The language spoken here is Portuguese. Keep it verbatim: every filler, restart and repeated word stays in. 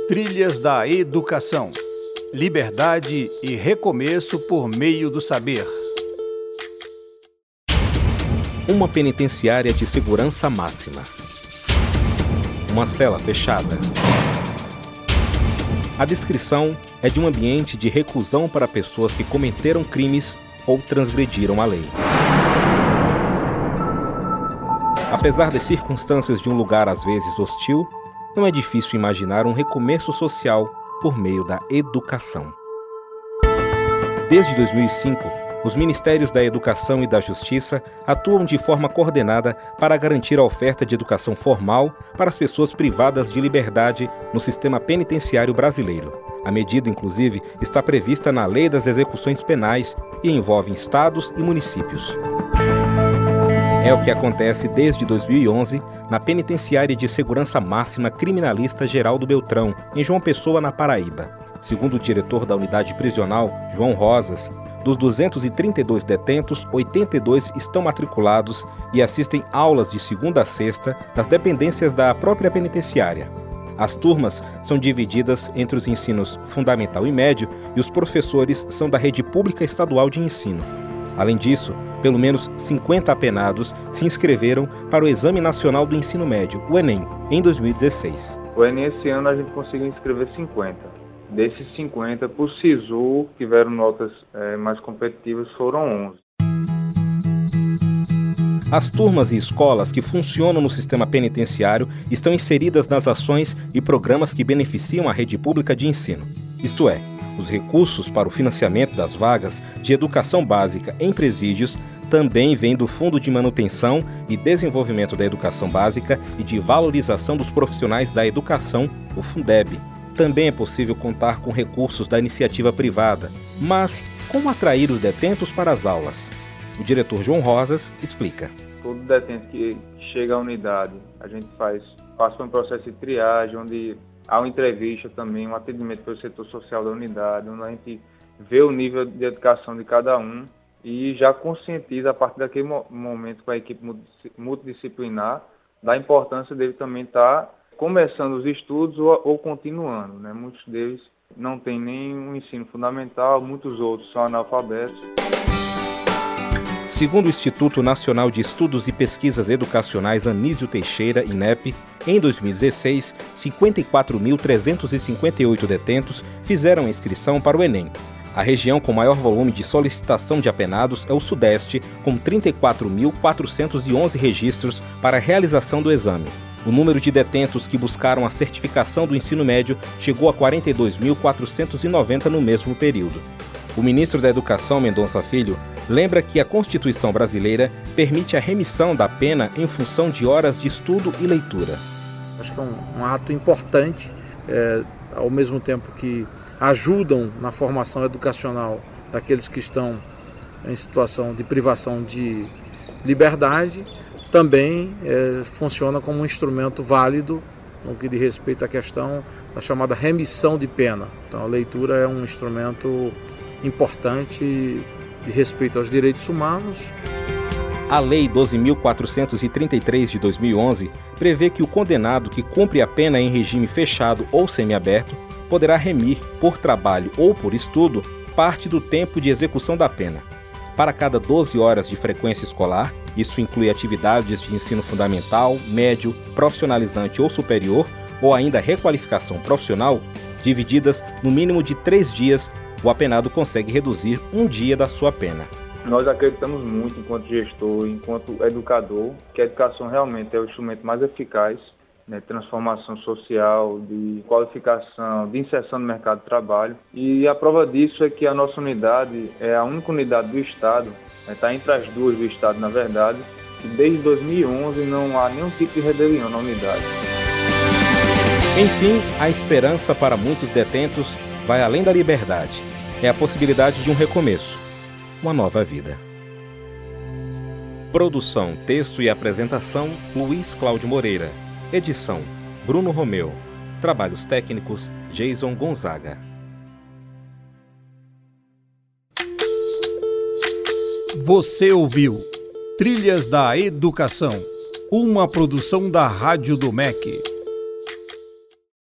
Trilhas da Educação. Liberdade e recomeço por meio do saber. Uma penitenciária de segurança máxima. Uma cela fechada. A descrição é de um ambiente de reclusão para pessoas que cometeram crimes ou transgrediram a lei. Apesar das circunstâncias de um lugar às vezes hostil, não é difícil imaginar um recomeço social por meio da educação. Desde dois mil e cinco, os Ministérios da Educação e da Justiça atuam de forma coordenada para garantir a oferta de educação formal para as pessoas privadas de liberdade no sistema penitenciário brasileiro. A medida, inclusive, está prevista na Lei das Execuções Penais e envolve estados e municípios. É o que acontece desde dois mil e onze na Penitenciária de Segurança Máxima Criminalista Geraldo Beltrão, em João Pessoa, na Paraíba. Segundo o diretor da unidade prisional, João Rosas, dos duzentos e trinta e dois detentos, oitenta e dois estão matriculados e assistem aulas de segunda a sexta nas dependências da própria penitenciária. As turmas são divididas entre os ensinos fundamental e médio e os professores são da rede pública estadual de ensino. Além disso, pelo menos cinquenta apenados se inscreveram para o Exame Nacional do Ensino Médio, o Enem, em dois mil e dezesseis. O Enem esse ano a gente conseguiu inscrever cinquenta. Desses cinquenta, por SISU, que tiveram notas é, mais competitivas, foram onze. As turmas e escolas que funcionam no sistema penitenciário estão inseridas nas ações e programas que beneficiam a rede pública de ensino. Isto é, os recursos para o financiamento das vagas de educação básica em presídios também vêm do Fundo de Manutenção e Desenvolvimento da Educação Básica e de Valorização dos Profissionais da Educação, o Fundeb. Também é possível contar com recursos da iniciativa privada. Mas como atrair os detentos para as aulas? O diretor João Rosas explica. Todo detento que chega à unidade, a gente faz, passa por um processo de triagem, onde há uma entrevista também, um atendimento pelo setor social da unidade, onde a gente vê o nível de educação de cada um e já conscientiza a partir daquele momento com a equipe multidisciplinar da importância dele também estar começando os estudos ou, ou continuando, né? Muitos deles não têm nem um ensino fundamental, muitos outros são analfabetos. Segundo o Instituto Nacional de Estudos e Pesquisas Educacionais Anísio Teixeira, INEP, em dois mil e dezesseis, cinquenta e quatro mil trezentos e cinquenta e oito detentos fizeram inscrição para o Enem. A região com maior volume de solicitação de apenados é o Sudeste, com trinta e quatro mil quatrocentos e onze registros para a realização do exame. O número de detentos que buscaram a certificação do ensino médio chegou a quarenta e dois mil quatrocentos e noventa no mesmo período. O ministro da Educação, Mendonça Filho, lembra que a Constituição brasileira permite a remissão da pena em função de horas de estudo e leitura. Acho que é um, um ato importante, é, ao mesmo tempo que ajudam na formação educacional daqueles que estão em situação de privação de liberdade, também é, funciona como um instrumento válido no que diz respeito à questão da chamada remissão de pena. Então a leitura é um instrumento importante de respeito aos direitos humanos. A Lei doze mil quatrocentos e trinta e três de dois mil e onze prevê que o condenado que cumpre a pena em regime fechado ou semiaberto poderá remir, por trabalho ou por estudo, parte do tempo de execução da pena. Para cada doze horas de frequência escolar, isso inclui atividades de ensino fundamental, médio, profissionalizante ou superior, ou ainda requalificação profissional, divididas no mínimo de três dias, o apenado consegue reduzir um dia da sua pena. Nós acreditamos muito, enquanto gestor, enquanto educador, que a educação realmente é o instrumento mais eficaz, né, de transformação social, de qualificação, de inserção no mercado de trabalho. E a prova disso é que a nossa unidade é a única unidade do Estado, está né, entre as duas do Estado, na verdade, e desde dois mil e onze não há nenhum tipo de rebelião na unidade. Enfim, a esperança para muitos detentos vai além da liberdade. É a possibilidade de um recomeço, uma nova vida. Produção, texto e apresentação, Luiz Cláudio Moreira. Edição, Bruno Romeu. Trabalhos técnicos, Jason Gonzaga. Você ouviu Trilhas da Educação, uma produção da Rádio do M E C.